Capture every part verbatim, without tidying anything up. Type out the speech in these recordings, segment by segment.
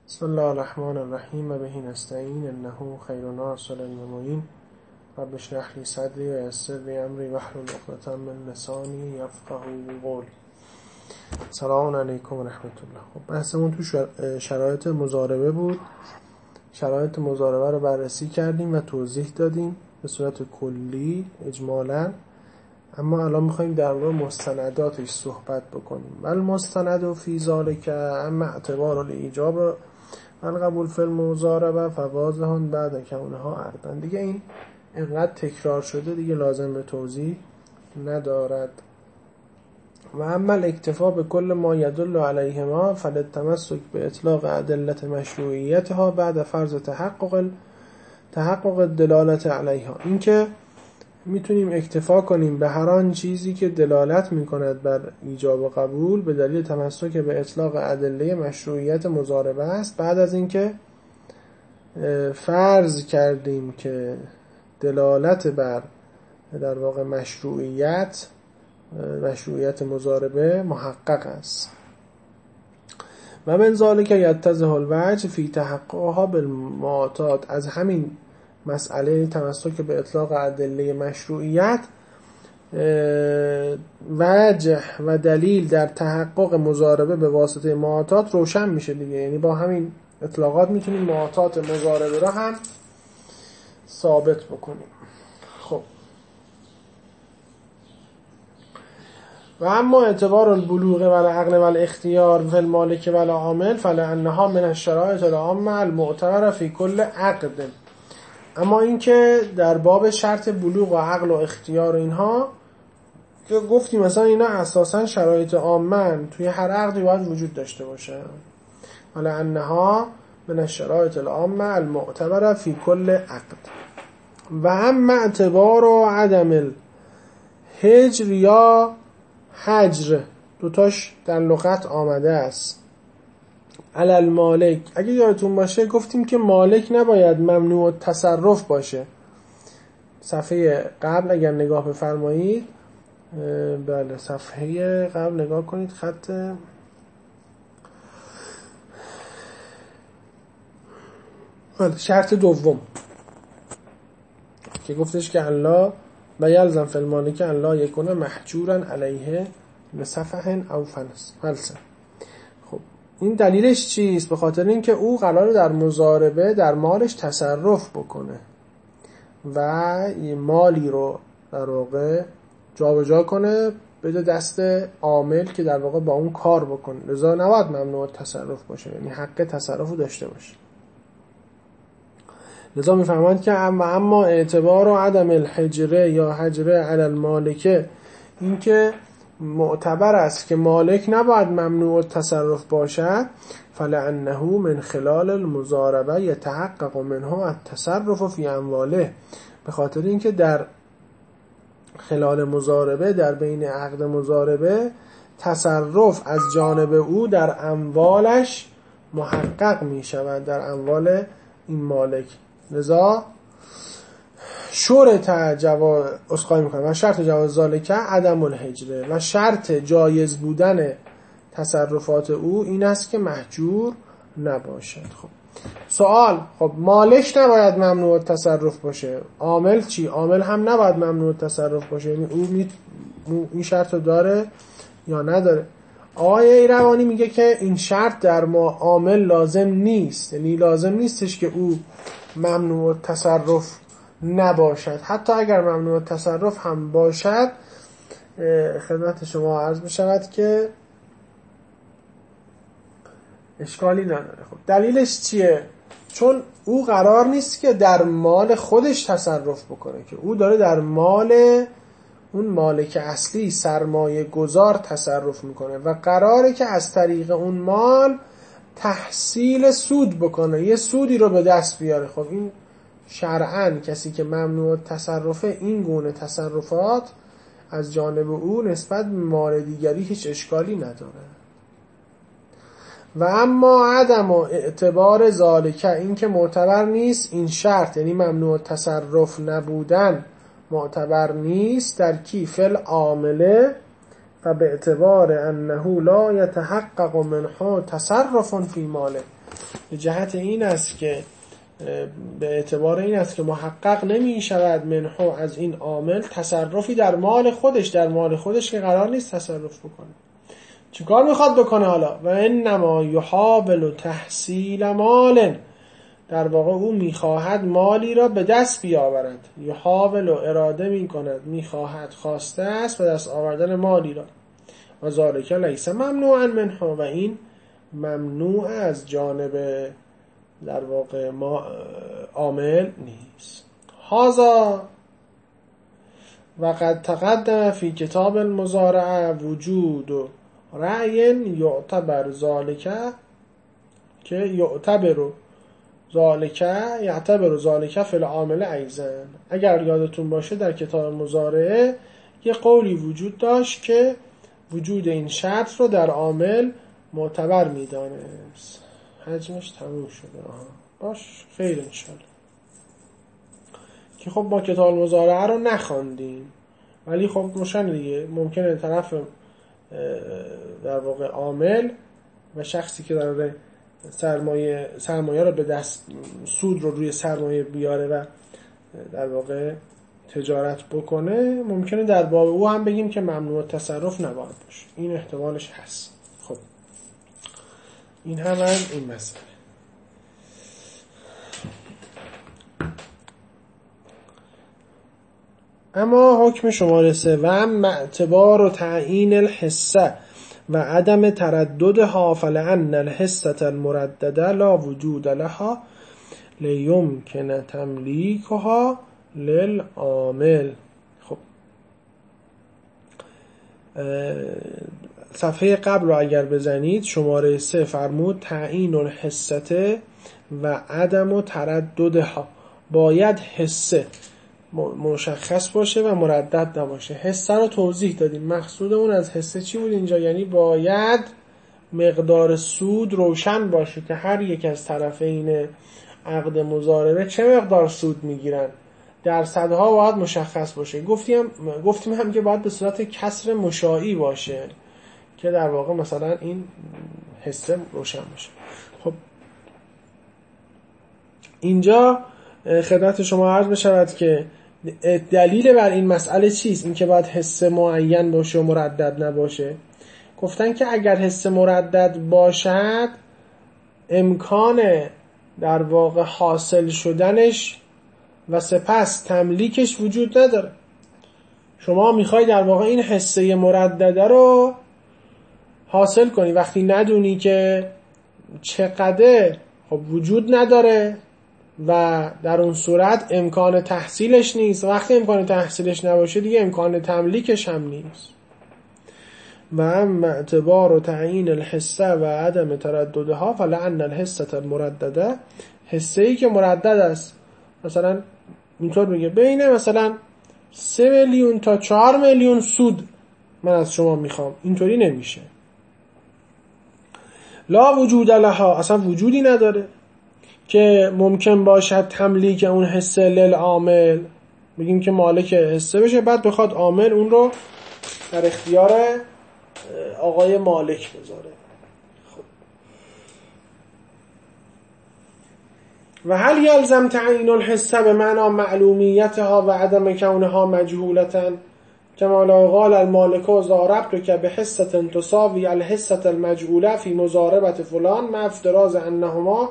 بسم الله الرحمن الرحیم و بهی نستعین انه خیر ناصر و معین رب اشرح لی صدری و یسر لی امری واحلل عقدة من لسانی یفقهوا قولی. سلام علیکم و رحمت الله. خب بحثمون تو شرایط مضاربه بود. شرایط مضاربه رو بررسی کردیم و توضیح دادیم به صورت کلی اجمالاً، اما الان میخوایم در مورد مستنداتش صحبت بکنیم. ول مستند فی ذالک اما اعتبار الایجاب القبول فی المضاربه فواضح بعد کونها عقدا. دیگه این انقدر تکرار شده دیگه لازم به توضیح ندارد. و اما الاکتفا به کل ما یدل علیهما فللتمسک به اطلاق ادله مشروعیتها بعد فرض تحقق تحقق دلالت علیها. این که میتونیم اکتفا کنیم به هر آن چیزی که دلالت میکند بر ایجاب و قبول به دلیل تمسک به اطلاق ادله مشروعیت مضاربه است، بعد از اینکه فرض کردیم که دلالت بر در واقع مشروعیت مشروعیت مضاربه محقق است. و من ذالک یتضح الوجه فی تحققها بالمعتاد. از همین مسئله تمسک به اطلاق ادله مشروعیت وجه و دلیل در تحقق مضاربه به واسطه معتاد روشن میشه دیگه. یعنی با همین اطلاقات میتونیم معتاد مضاربه را هم ثابت بکنیم. خب و اما اعتبار البلوغ و العقل و الاختیار فی المالک و العامل فلانها من الشرایط العامه المعتبره فی کل عقد. اما اینکه در باب شرط بلوغ و عقل و اختیار و اینها که گفتیم مثلا اینا اساسا شرایط عامه توی هر عقدی باید وجود داشته باشه. ولی انها من الشرایط العامه المعتبره فی کل عقد. و اما اعتبار و عدم الحجر یا حجر، دوتاش در لغت آمده است. علل مالک، اگه یادتون باشه گفتیم که مالک نباید ممنوع تصرف باشه. صفحه قبل اگر نگاه بفرمایید، بله صفحه قبل نگاه کنید، خط بله شرط دوم که گفتش که الله و یلزم فی المالک الله یکونه محجورا علیه بصفح او فلسه. خب این دلیلش چیست؟ به خاطر اینکه او قراره در مضاربه در مالش تصرف بکنه و مالی رو در واقع جابجا کنه بده دست عامل که در واقع با اون کار بکنه. لذا نباید ممنوع تصرف باشه، یعنی حق تصرف رو داشته باشه. لذا میفهمند که اما اما اعتبار و عدم الحجره یا حجره علی المالکه، این که معتبر است که مالک نباید ممنوع تصرف باشد، فلانه من خلال المضاربه یتحقق منه التصرف فی امواله. به خاطر اینکه در خلال مضاربه در بین عقد مضاربه تصرف از جانب او در اموالش محقق می شود، در اموال این مالک. لذا شرط جواز اسقای میکنه و شرط جواز ذالک عدم الحجره، و شرط جایز بودن تصرفات او این است که محجور نباشد. خب سوال، خب مالک نباید ممنوع تصرف باشه، عامل چی؟ عامل هم نباید ممنوع تصرف باشه، یعنی او می... این شرط داره یا نداره؟ آقای ایروانی میگه که این شرط در ما عامل لازم نیست، یعنی لازم نیستش که او ممنوع تصرف نباشد. حتی اگر ممنوع تصرف هم باشد خدمت شما عرض بشود که اشکالی نداره. خب دلیلش چیه؟ چون او قرار نیست که در مال خودش تصرف بکنه، که او داره در مال اون مالک اصلی سرمایه گذار تصرف میکنه و قراره که از طریق اون مال تحصیل سود بکنه، یه سودی رو به دست بیاره. خب این شرعاً کسی که ممنوع تصرفه این گونه تصرفات از جانب او نسبت به مال دیگری هیچ اشکالی نداره. و اما عدم و اعتبار ذالکه، این که معتبر نیست این شرط، یعنی ممنوع تصرف نبودن معتبر نیست در کیف العامله و به اعتبار انه لا یتحقق منه تصرف فی ماله. به جهت این است که به اعتبار این است که محقق نمی شود منحو از این عامل تصرفی در مال خودش، در مال خودش که قرار نیست تصرف بکنه. چیکار میخواد بکنه حالا؟ و انما یحاول تحصیل مال، در واقع او میخواهد مالی را به دست بیاورد. یحاول اراده میکند، میخواهد، خواسته است به دست آوردن مالی را. و ذالک لیس ممنوعا منه، و این ممنوع از جانب در واقع ما عامل نیست. هذا وقد تقدم فی کتاب المزارعه وجود رأی یعتبر ذالک که یعتبر ذالک یعتبر ذالک فی العامل ایضا. اگر یادتون باشه در کتاب مزارعه یه قولی وجود داشت که وجود این شرط رو در عامل معتبر میدانست. حجمش تموم شده. آها. باش خیر انشالله. که خب ما کتاب مزارعه رو نخواندیم، ولی خب روشن دیگه ممکنه طرف در واقع عامل و شخصی که داره سرمایه سرمایه رو به دست، سود رو روی سرمایه بیاره و در واقع تجارت بکنه، ممکنه در باب او هم بگیم که ممنوع تصرف نباید باشه. این احتمالش هست. خب این هم, هم این مسئله. اما حکم شماره سوم اعتبار و تعیین الحصه و عدم ترددها، فلأن الحصه المردده لا وجود لها لیمکن تملیکها للعامل. خب صفحه قبل رو اگر بزنید شماره سه فرمود تعیین الحصه و عدم و ترددها، باید حصه مشخص باشه و مردد نباشه. حصه رو توضیح دادیم، مقصود اون از حصه چی بود اینجا؟ یعنی باید مقدار سود روشن باشه که هر یک از طرفین عقد مضاربه چه مقدار سود میگیرن، درصدها باید مشخص باشه. گفتیم گفتیم هم که باید به صورت کسر مشائی باشه که در واقع مثلا این حصه روشن باشه. خب اینجا خدمت شما عرض بشود که دلیل بر این مسئله چیست؟ این که باید حصه معین باشه و مردد نباشه. گفتن که اگر حصه مردد باشد امکان در واقع حاصل شدنش و سپس تملیکش وجود نداره. شما میخوای در واقع این حصه مردده رو حاصل کنی، وقتی ندونی که چقدر، خب وجود نداره و در اون صورت امکان تحصیلش نیست. وقتی امکان تحصیلش نباشه دیگه امکان تملیکش هم نیست. و اما اعتبار و تعیین الحصه و عدم ترددها فلأن الحصه المردده، حصه‌ای که مردد است، مثلا اینطور میگه بین مثلا سه میلیون تا چهار میلیون سود من از شما میخوام، اینطوری نمیشه. لا وجود لها، اصلا وجودی نداره که ممکن باشد تملیک اون حصه للعامل، بگیم که مالک حصه بشه بعد بخواد عامل اون رو در اختیار آقای مالک بذاره. خب. و هل یلزم تعیین الحصه به معنی معلومیتها و عدم کونها مجهولتا کما لو قال المالک ضاربتک بحصه تساوی الحصه المجهوله فی مضاربه فلان مع افتراض انهما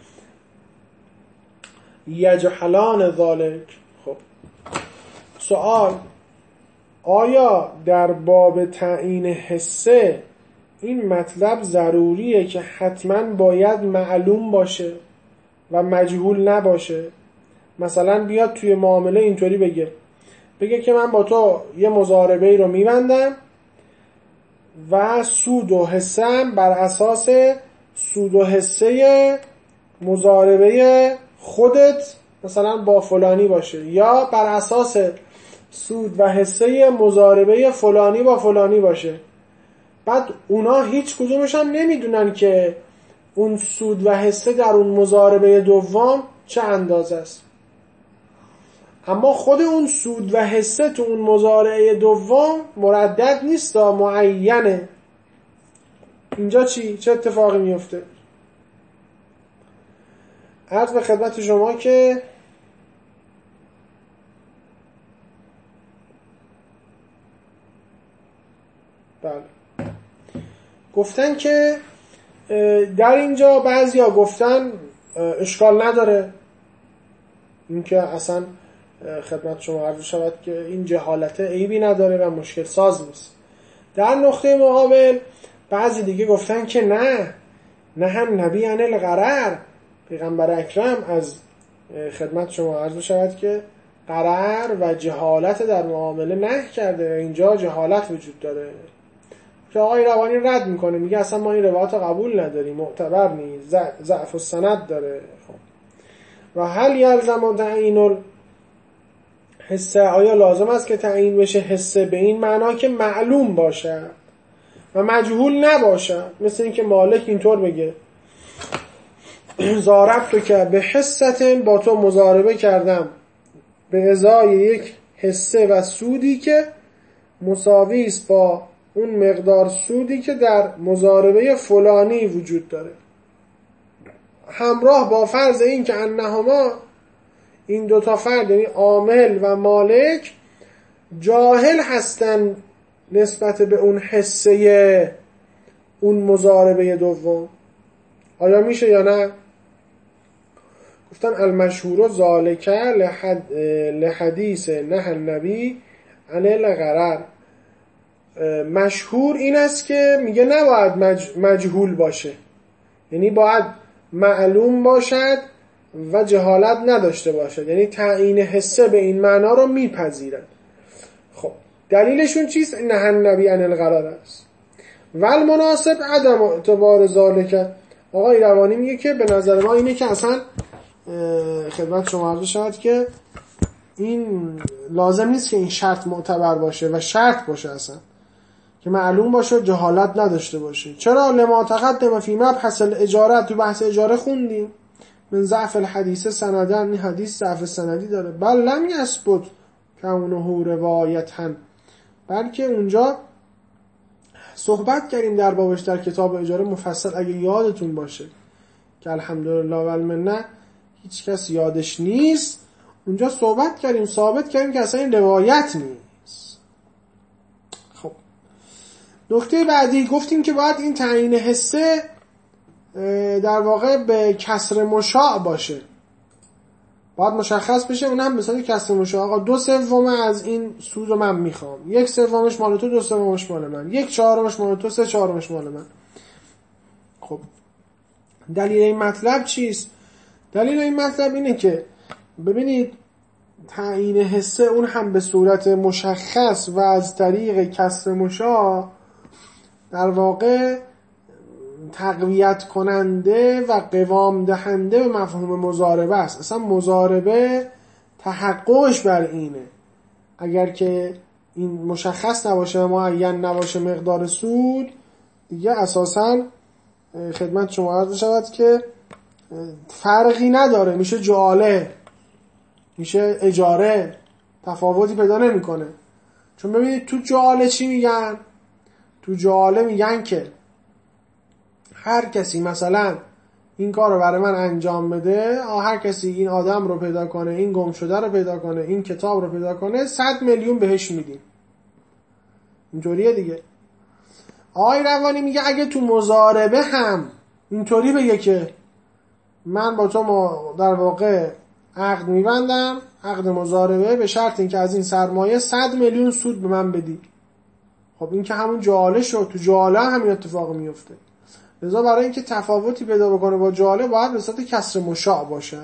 یجحلان ذالک. خب سوال، آیا در باب تعیین حصه این مطلب ضروریه که حتما باید معلوم باشه و مجهول نباشه؟ مثلا بیاد توی معامله اینطوری بگه بگه که من با تو یه مضاربه رو میبندم و سود و حصه‌ام بر اساس سود و حصه مضاربه خودت مثلا با فلانی باشه، یا بر اساس سود و حصه مضاربه فلانی با فلانی باشه. بعد اونا هیچ کدومش هم نمیدونن که اون سود و حصه در اون مضاربه دوم چه اندازه است، اما خود اون سود و حصه تو اون مضاربه دوم مردد نیست، معینه. اینجا چی؟ چه اتفاقی میفته؟ عرض به خدمت شما که بله گفتن که در اینجا بعضیا گفتن اشکال نداره، اینکه اصلا خدمت شما عرض شود که این جهالت عیبی نداره و مشکل ساز نیست. در نقطه مقابل بعضی دیگه گفتن که نه نه هم نبی عن الغرر، پیغمبر اکرم از خدمت شما عرض شود که غرر و جهالت در معامله نهی کرده و اینجا جهالت وجود داره که آقای روانی رد میکنه، میگه اصلا ما این روایت قبول نداریم، معتبر نیست، ضعف السند داره. خب و هل یلزم تعیین الحسه، آیا لازم است که تعیین بشه حسه به این معنا که معلوم باشه و مجهول نباشه؟ مثل این که مالک اینطور بگه زاربتو که به حسه، با تو مضاربه کردم به ازای یک حسه و سودی که مساوی است با اون مقدار سودی که در مضاربه فلانی وجود داره، همراه با فرض این که انهما، این دوتا فرد یعنی عامل و مالک، جاهل هستن نسبت به اون حسه اون مضاربه دوم. آیا میشه یا نه؟ گفتن المشهور ذالک لحد لحدیث نه النبی عن الغرر. مشهور این است که میگه نباید مج... مجهول باشه، یعنی باید معلوم باشد و جهالت نداشته باشد، یعنی تعیین حسه به این معنا رو میپذیرن. خب دلیلشون چیست؟ نه النبی عن الغرر است. ول مناسب عدم اعتبار ذالک. آقای روانی میگه که به نظر ما اینه که اصلا خدمت شما عرض شد که این لازم نیست که این شرط معتبر باشه و شرط باشه اصلا که معلوم باشه جهالت نداشته باشه. چرا؟ لما تقدم فی مبحث الاجاره، تو بحث اجاره خوندیم من ضعف الحدیث سندن، این حدیث ضعف سندی داره. بل لم یثبت کونه روایتا، بلکه اونجا صحبت کردیم در بابش در کتاب اجاره مفصل، اگه یادتون باشه که الحمدلله و المنه هیچ کس یادش نیست، اونجا صحبت کردیم ثابت کردیم که اصلا این روایت نیست. خب نکته بعدی گفتیم که باید این تعیین حسه در واقع به کسر مشاع باشه، باید مشخص بشه، اونم مثلا کسر مشاع، آقا دو سوم از این سود رو من میخوام، یک سومش مال تو، دو سومش مال من، یک چهارمش مال تو، سه چهارمش مال من. خب دلیل این مطلب چیست؟ دلیل این مطلب اینه که ببینید تعیین حسه اون هم به صورت مشخص و از طریق کسر مشاع در واقع تقویت کننده و قوام دهنده به مفهوم مضاربه است. اصلا مضاربه تحققش بر اینه، اگر که این مشخص نباشه و معین نباشه مقدار سود، دیگه اساسا خدمت شما عرض شود که فرقی نداره، میشه جعاله، میشه اجاره، تفاوتی پیدا نمیکنه. چون ببینید تو جعاله چی میگن؟ تو جعاله میگن که هر کسی مثلا این کار رو برای من انجام بده، هر کسی این آدم رو پیدا کنه، این گم شده رو پیدا کنه، این کتاب رو پیدا کنه، صد میلیون بهش میدیم. اینطوریه دیگه. آقای روانی میگه اگه تو مضاربه هم اینطوری بگه که من با تو در واقع عقد میبندم، عقد مضاربه، به شرط اینکه از این سرمایه صد میلیون سود به من بدی، خب این که همون جعاله شد. تو جعاله همین اتفاق میفته. لذا برای اینکه تفاوتی پیدا بکنه با جعاله باید به صورت کسر مشاع باشه.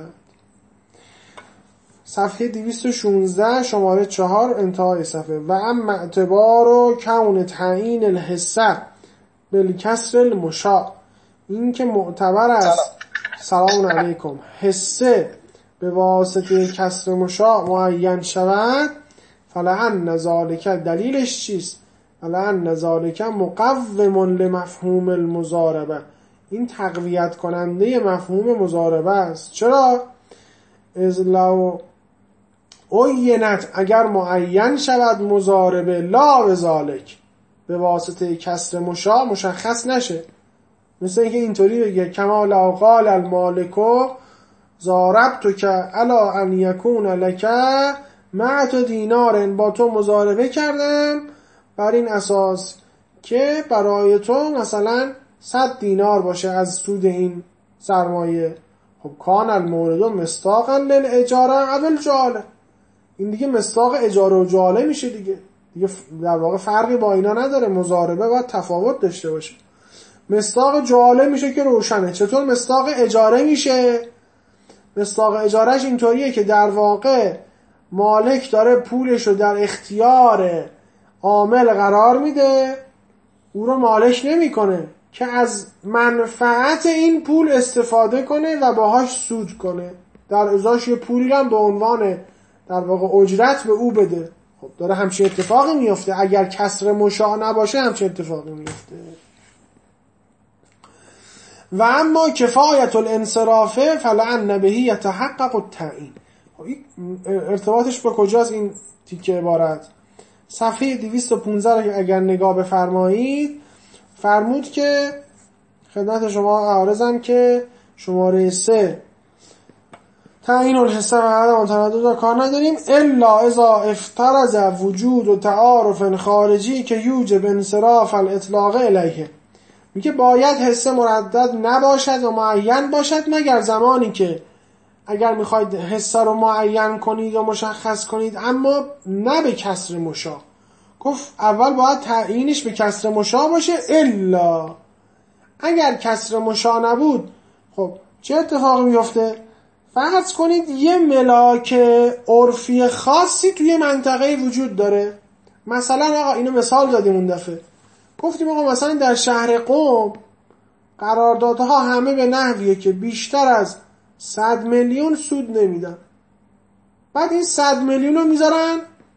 صفحه دویست و شانزده شماره چهار انتهای صفحه. و اما اعتبار و کون تعیین الحسه بالکسر المشاع، این که معتبر است سلام علیکم حسه به واسطه کسر مشاع معین شود، فلعن ذالک، دلیلش چیست؟ فلعن ذالک مقوم لمفهوم المضاربه، این تقویت کننده مفهوم مضاربه است. چرا؟ از لو عینت، اگر معین شود مضاربه، لا بذالک، به واسطه کسر مشاع مشخص نشه. مثل اینکه اینطوری بگه کما لو قال المالکو زاربتو که علا ان یکون لک معت دینار، با تو مزاربه کردم بر این اساس که برای تو مثلا صد دینار باشه از سود این سرمایه. خب کان المورد مصداقا للاجاره اول جاله، این دیگه مصداق اجاره و جاله میشه دیگه، دیگه در واقع فرقی با اینا نداره، مضاربه باید تفاوت داشته باشه. مصداق جاله میشه که روشنه. چطور مصداق اجاره میشه؟ مصداق اجارهش اینطوریه که در واقع مالک داره پولشو در اختیار عامل قرار میده، او رو مالک نمیکنه که از منفعت این پول استفاده کنه و باهاش سود کنه، در ازاش یه پولی هم به عنوان در واقع اجرت به او بده. خب داره همچین اتفاقی میفته. اگر کسر مشاع نباشه همچین اتفاقی میفته. و اما کفایت الانصراف فلعن بهی یتحقق التعیین. ارتباطش به کجاست این تیکه عبارت؟ صفحه دویست و پانزده رو اگر نگاه بفرمایید، فرمود که خدمت شما عارضم که شماره سه تعیین الحصه و عدم تردد کار نداریم الا اذا افترض وجود و تعارف خارجی که یوجب انصراف الاطلاق الیه. میگه باید حصه مردد نباشد و معین باشد مگر زمانی که اگر میخواید حصه رو معین کنید و مشخص کنید اما نه به کسر مشاع. گفت اول باید تعیینش به کسر مشاع باشه، الا اگر کسر مشاع نبود خب چه اتفاقی میفته؟ فرض کنید یه ملاک عرفی خاصی توی منطقه وجود داره. مثلا آقا اینو مثال دادیم اون دفعه، گفتیم آقا مثلا در شهر قم قراردادها همه به نحویه که بیشتر از صد میلیون سود نمیدن. بعد این صد میلیون رو میذارن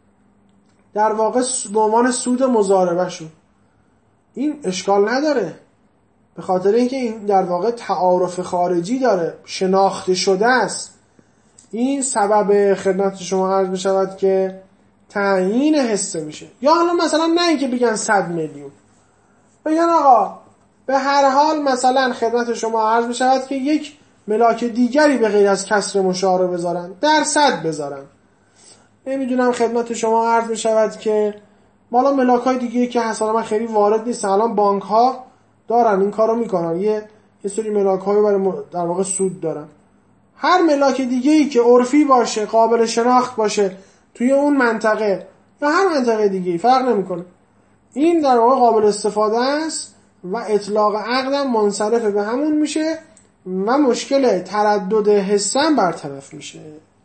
در واقع به عنوان سود مضاربه شون. این اشکال نداره، به خاطر اینکه این در واقع تعارف خارجی داره، شناخته شده است. این سبب خدمت شما عرض بشود که تعیین حصه میشه. یا حالا مثلا نه اینکه بگن صد میلیون، بگن آقا به هر حال مثلا خدمت شما عرض بشود که یک ملاک دیگری به غیر از کسر مشاع رو بذارن، درصد بذارن. نمیدونم خدمت شما عرض بشود که مالا ملاک های دیگه که اصلا من خیلی وارد نیست، الان بانک ها دارن این کارو میکنن، یه یه سری ملاک های برای در واقع سود دارن. هر ملاک دیگه‌ای که عرفی باشه، قابل شناخت باشه توی اون منطقه یا هر منطقه دیگه‌ای فرق نمیکنه، این در واقع قابل استفاده است و اطلاق عقدم منصرف به همون میشه و مشکل تردد حصه هم برطرف میشه.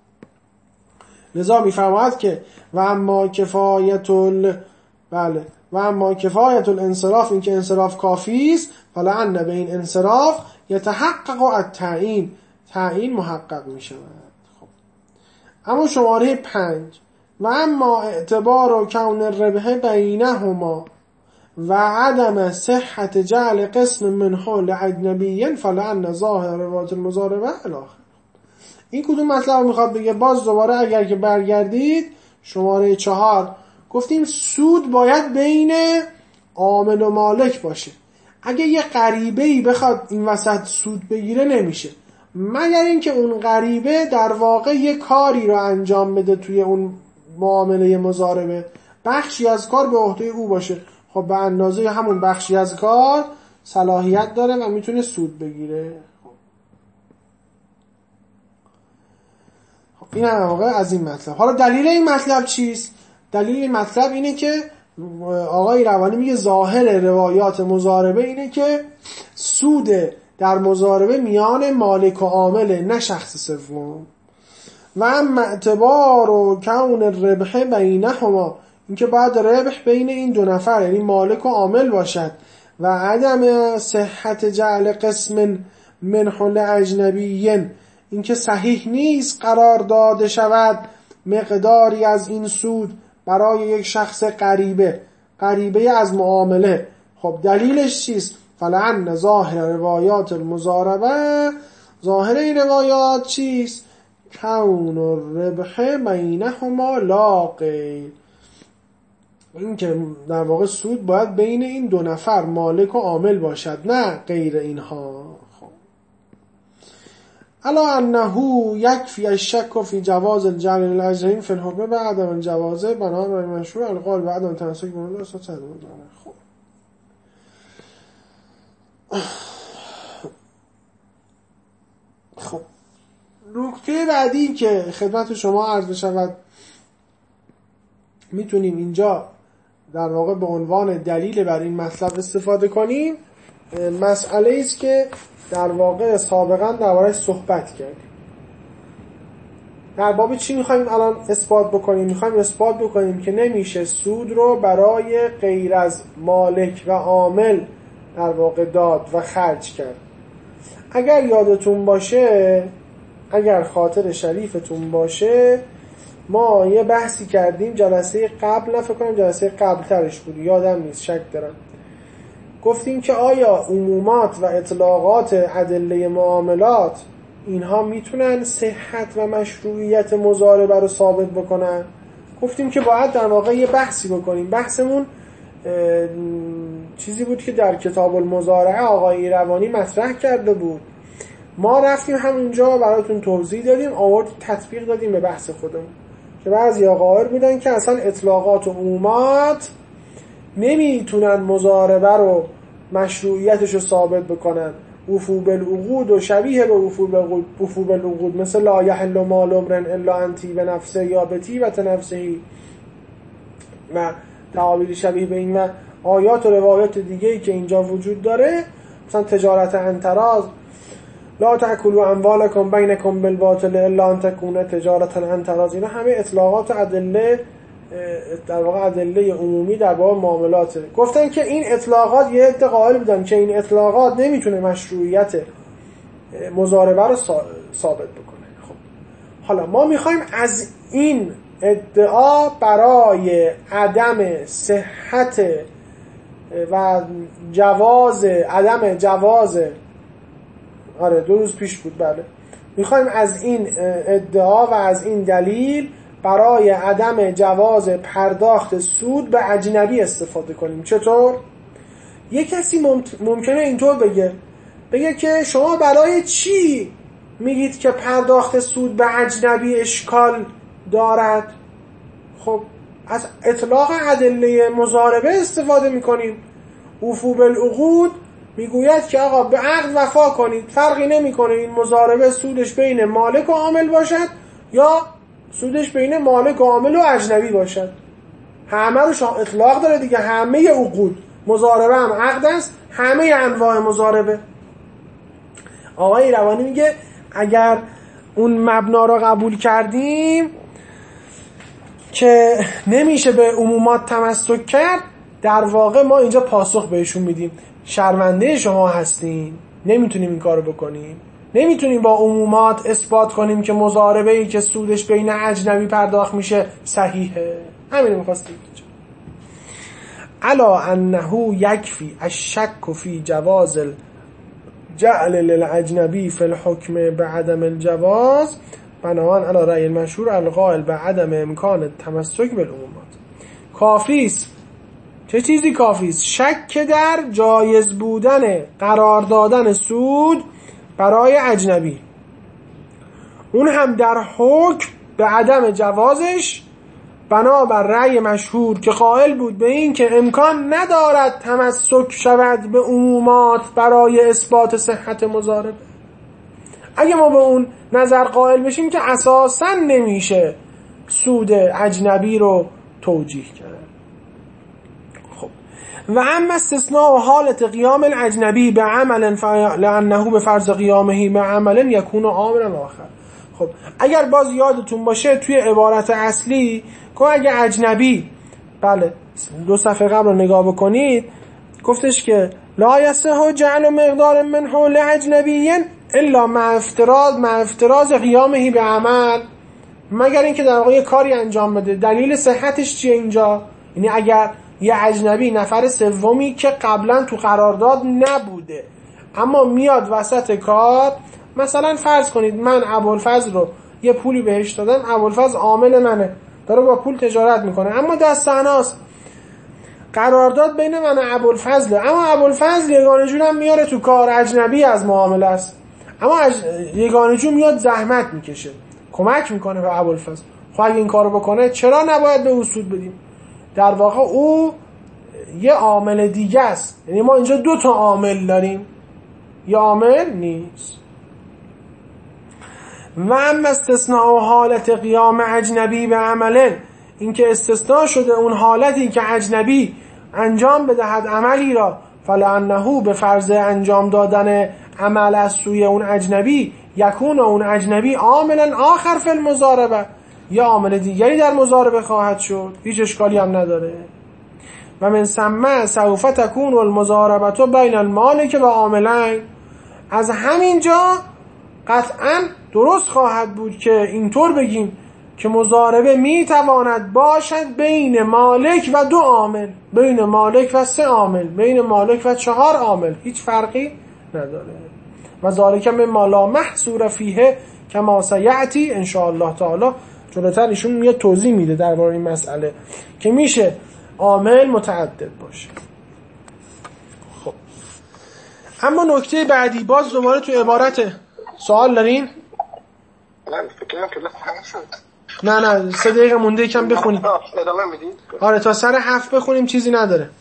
لذا میفرماید که و اما کفایت ال بله و اما کفایت الانصراف، این که انصراف کافی است، فلعن به این انصراف یتحقق التعیین، تعیین محقق میشود. خب اما شماره پنج و اما اعتبار و کون الربح بینهما و عدم صحت جعل قسم منه لأجنبی فلعن ظاهر روایت المضاربه الاخر. این کدوم مطلب میخواد بگه؟ باز دوباره اگر که برگردید شماره چهار گفتیم سود باید بین عامل و مالک باشه. اگه یه غریبه‌ای بخواد این وسط سود بگیره نمیشه، مگر اینکه اون غریبه در واقع یه کاری رو انجام بده توی اون معامله مضاربه، بخشی از کار به عهده او باشه. خب به اندازه همون بخشی از کار صلاحیت داره و میتونه سود بگیره. خب این هم واقع از این مطلب. حالا دلیل این مطلب چیست؟ دلیل این مطلب اینه که آقای روانی میگه ظاهر روایات مضاربه اینه که سود در مضاربه میان مالک و عامل، نه شخص سوم. و اما اعتبار و کون الربح بینهما، اینکه باید ربح بین این دو نفر یعنی مالک و عامل باشد. و عدم صحت جعل قسم منح لاجنبی، اینکه صحیح نیست قرار داده شود مقداری از این سود برای یک شخص غریبه، غریبه از معامله. خب دلیلش چیست؟ فلعن ظاهر روایات المضاربه، ظاهر این روایات چیست؟ کون الربح بینهما لا غیر، این که در واقع سود باید بین این دو نفر مالک و عامل باشد، نه غیر اینها. خب الا انه یکفی الشک فی جواز الجعل للاجنبی فی الحکم بعدم الجواز بنا بر مشروع القول بعدم تمسک به اساس صد خب خب نکته بعدی که خدمت شما عرض بشود میتونیم اینجا در واقع به عنوان دلیل بر این مطلب استفاده کنیم، مسئله است که در واقع سابقا درباره‌اش صحبت کردیم. در باب چی میخوایم الان اثبات بکنیم؟ میخوایم اثبات بکنیم که نمیشه سود رو برای غیر از مالک و عامل در واقع داد و خرج کرد. اگر یادتون باشه، اگر خاطر شریفتون باشه، ما یه بحثی کردیم جلسه قبل، نه فکر کنم جلسه قبل ترش بود، یادم نیست، شک دارم. گفتیم که آیا عمومات و اطلاقات ادله معاملات اینها میتونن صحت و مشروعیت مضاربه رو ثابت بکنن؟ گفتیم که باید در واقع یه بحثی بکنیم. بحثمون چیزی بود که در کتاب المضارعه آقای ایروانی مطرح کرده بود. ما رفتیم همونجا براتون توضیح دادیم، آوردیم تطبیق دادیم به بحث خودمون که بعضی قائل بودن که اصلا اطلاقات و عمومات نمیتونن مضاربه رو مشروعیتش رو ثابت بکنن. وفو بالعقود و شبیه به وفو بالعقود مثل لا یحل مال امرئ الا ان طیب نفسه یا به طیبة نفسه و تعابیر شبیه به این و آیات و روایات دیگه‌ای که اینجا وجود داره، مثلا تجارت عن تراض، لا تأکلوا اموالکم بینکم بالباطل الا ان تکون تجارت عن تراض، اینا همه اطلاقات و ادله در واقع ادله عمومی در باب معاملاته. گفتن که این اطلاقات یه عده قائل بودن که این اطلاقات نمیتونه مشروعیت مضاربه رو ثابت بکنه. خب حالا ما میخوایم از این ادعا برای عدم صحت و جواز عدم جواز آره دو روز پیش بود بله میخوایم از این ادعا و از این دلیل برای عدم جواز پرداخت سود به اجنبی استفاده کنیم. چطور؟ یک کسی ممکنه اینطور بگه بگه که شما برای چی میگید که پرداخت سود به اجنبی اشکال دارد؟ خب از اطلاق ادله مضاربه استفاده میکنیم. وفو بالعقود میگوید که آقا به عقد وفا کنید، فرقی نمیکنه این مضاربه سودش بین مالک و عامل باشد یا سودش بین مالک و عامل و اجنبی باشد. همه رو اطلاق داره دیگه، همه عقود، مضاربه هم عقد است، همه انواع مضاربه. آقای روانی میگه اگر اون مبنا رو قبول کردیم که نمیشه به عمومات تمسک کرد، در واقع ما اینجا پاسخ بهشون میدیم شرمنده شما هستین، نمیتونیم این کارو بکنیم، نمیتونیم با عمومات اثبات کنیم که مضاربه ای که سودش بین اجنبی پرداخت میشه صحیحه. همین میخواستیم اینجا. الا انه یکفی الشک فی جواز الجعل للاجنبی فی الحکم بعدم الجواز بنابراین علی رأی المشهور القائل بعدم امکان التمسک بالعمومات. کافیست. چه چیزی کافیست؟ شک در جایز بودن قرار دادن سود برای اجنبی، اون هم در حکم به عدم جوازش بنابر رأی مشهور که قائل بود به این که امکان ندارد تمسک شود به عمومات برای اثبات صحت مضاربه. اگه ما به اون نظر قائل بشیم که اساساً نمیشه سود اجنبی رو توجیه کرد. و اما استثناء حالت قیام الاجنبی به عمل لانه به فرض قیامه به عمل یکون عاملا آخر. خب اگر باز یادتون باشه توی عبارت اصلی که اگه اجنبی، بله دو صفحه قبل رو نگاه بکنید، گفتش که لا یصح جعل مقدار منه لاجنبی الا مع افتراض مع افتراض قیامه به عمل، مگر اینکه در واقع کاری انجام بده. دلیل صحتش چیه اینجا؟ یعنی اگر یه اجنبی نفر سومی که قبلا تو قرارداد نبوده اما میاد وسط کار، مثلا فرض کنید من ابوالفضل رو یه پولی بهش دادم، ابوالفضل عامل منه، داره با پول تجارت میکنه اما دست تنهاست، قرارداد بین من و ابوالفضل، اما ابوالفضل یگانه جونم میاره تو کار، اجنبی از معامله است. اما از یگانه جو میاد زحمت میکشه، کمک میکنه به ابوالفضل. خب اگه این کارو بکنه چرا نباید به او سود بدیم؟ در واقع او یه عامل دیگه است. یعنی ما اینجا دو تا عامل داریم، یه عامل نیست. و اما استثناء حالت قیام اجنبی به عمله، این که استثناء شده اون حالتی که اجنبی انجام بدهد عملی را، فلعنه به فرض انجام دادن عمل از سوی اون اجنبی، یکون اون اجنبی عاملا آخر فی المضاربه، یا عامل دیگری در مضاربه خواهد شد، هیچ اشکالی هم نداره. و من ثم سوف تکون المضاربه بین المالک و عاملین، از همینجا قطعا درست خواهد بود که اینطور بگیم که مضاربه میتواند باشد بین مالک و دو عامل، بین مالک و سه عامل، بین مالک و چهار عامل، هیچ فرقی نداره. و ذالک مما لا محصور فیه کما سیأتی ان شاء الله تعالی. جلوتر ایشون میاد توضیح میده درباره این مسئله که میشه عامل متعدد باشه. خب اما نکته بعدی، باز دوباره تو عبارت سوال دارین؟ من فکرم که بس شد. نه نه سه دقیقه مونده، یکم بخونیم. ادامه میدید؟ آره تا سر هفت بخونیم، چیزی نداره.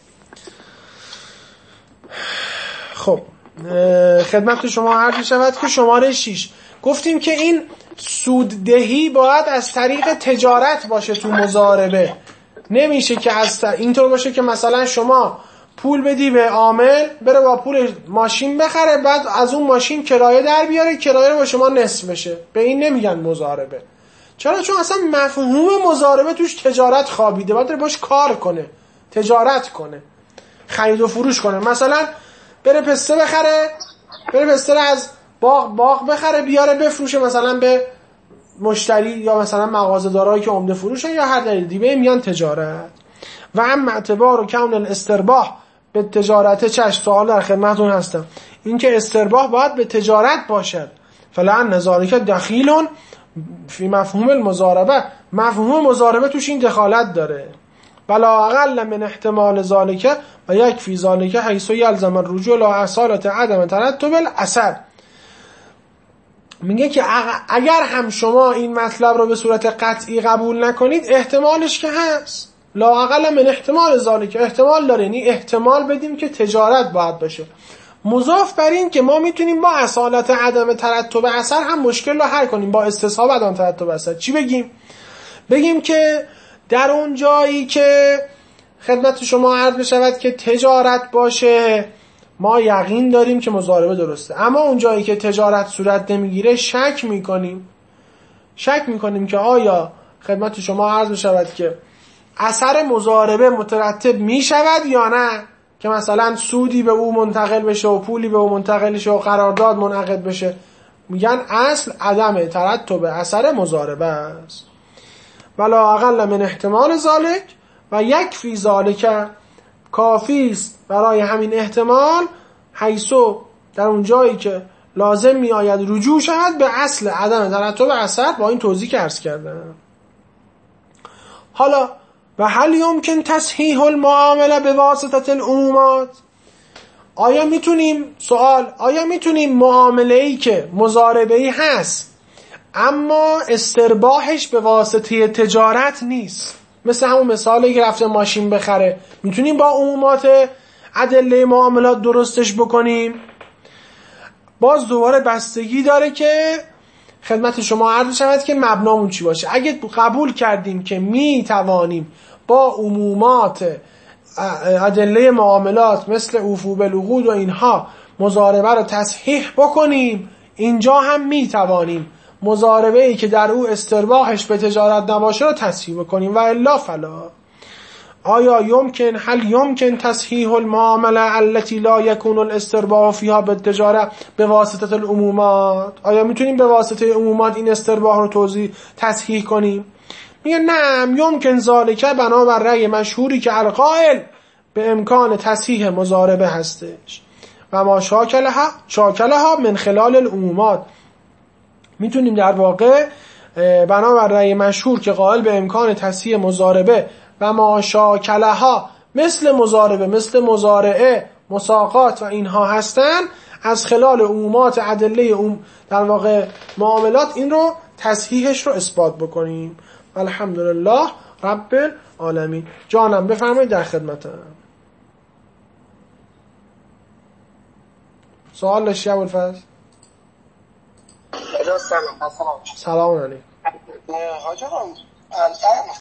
خب خدمت شما عرض شود که شماره شش گفتیم که این سوددهی باید از طریق تجارت باشه تو مضاربه. نمیشه که از اینطور باشه که مثلا شما پول بدی به عامل بره با پول ماشین بخره، بعد از اون ماشین کرایه در بیاره، کرایه رو با شما نصف بشه. به این نمیگن مضاربه. چرا؟ چون اصلا مفهوم مضاربه توش تجارت خوابیده. باید باش کار کنه، تجارت کنه، خرید و فروش کنه. مثلا بره پسته بخره، بره پسته رو از باغ باغ بخره بیاره بفروشه مثلا به مشتری، یا مثلا مغازه‌دارایی که عمده فروشن، یا هر دلیل دیگه میان تجارت. و اما اعتبار و کون الاسترباح به تجارت چش، سوال در خدمتتون هستم، این که استرباح باید به تجارت باشد، فلعن ذالک دخیل فی مفهوم المضاربه، مفهوم مضاربه توش این دخالت داره. بلا اقل من احتمال ذالک و یکفی ذالک حیث یلزم الرجوع لا اصالت عدم ترتب الاثر. میگه که اگر هم شما این مطلب رو به صورت قطعی قبول نکنید، احتمالش که هست، لا اقل من احتمال ذالک، احتمال داره، یعنی احتمال بدیم که تجارت باید بشه، مضاف بر این که ما میتونیم با اصالت عدم ترتب اثر هم مشکل رو حل کنیم، با استصحاب عدم ترتب اثر. چی بگیم؟ بگیم که در اون جایی که خدمت شما عرض بشود که تجارت باشه، ما یقین داریم که مضاربه درسته، اما اون جایی که تجارت صورت نمیگیره شک میکنیم، شک میکنیم که آیا خدمت شما عرض بشود که اثر مضاربه مترتب میشود یا نه، که مثلا سودی به او منتقل بشه و پولی به او منتقل بشه و قرارداد منعقد بشه. میگن اصل عدم ترتب اثر مضاربه است. ولا اقل من احتمال ذالک و یکفی ذالک، کافی است برای همین احتمال، حیثو در اون جایی که لازم می آید رجوع شود به اصل عدم ترتب اثر، با این توضیح که عرض کردم. حالا و هل یمکن تصحیح المعامله به واسطه العمومات، آیا میتونیم، سوال، آیا میتونیم معامله ای که مضاربه ای هست اما استرباحش به واسطه تجارت نیست، مثل همون مثالی که رفته ماشین بخره، میتونیم با عمومات ادله معاملات درستش بکنیم؟ باز دوباره بستگی داره که خدمت شما عرض شود که مبنامون چی باشه. اگه قبول کردیم که میتوانیم با عمومات ادله معاملات مثل اوفو بالعقود و اینها مضاربه رو تصحیح بکنیم، اینجا هم میتوانیم مضاربه ای که در او استرباحش به تجارت نباشه رو تصحیح بکنیم. و الا فلا. آیا یمکن هل یمکن تصحیح المعامله التي لا يكون الاسترباح فيها بالتجاره بواسطه العمومات، آیا میتونیم به واسطه عمومات این استرباح رو توضیح تصحیح کنیم؟ میگه نعم یمکن ذالک، بنابر رأی مشهوری که القائل به امکان تصحیح مضاربه هستش. و ما شاکلها شاکلها من خلال العمومات، میتونیم در واقع بنابر رأی مشهور که قائل به امکان تصحیح مضاربه و ما شاکلها مثل مضاربه، مثل مضارعه، مساقات و اینها هستن، از خلال عمومات ادله اون در واقع معاملات این رو تصحیحش رو اثبات بکنیم. الحمدلله رب العالمین. جانم بفرمایید، در خدمتم. سوال داشتی ابوالفضل؟ سلام سلام سلام علیکم. حاج آقا الان